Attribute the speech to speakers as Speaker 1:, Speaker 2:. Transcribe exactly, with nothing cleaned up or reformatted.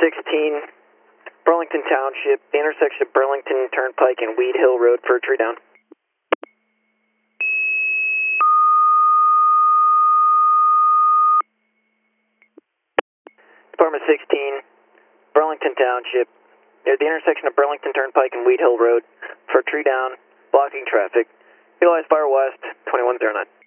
Speaker 1: sixteen, Burlington Township, the intersection of Burlington Turnpike and Weed Hill Road for a tree down. Department sixteen, Burlington Township, near the intersection of Burlington Turnpike and Weed Hill Road for a tree down, blocking traffic. Utilize Fire West, twenty-one oh nine.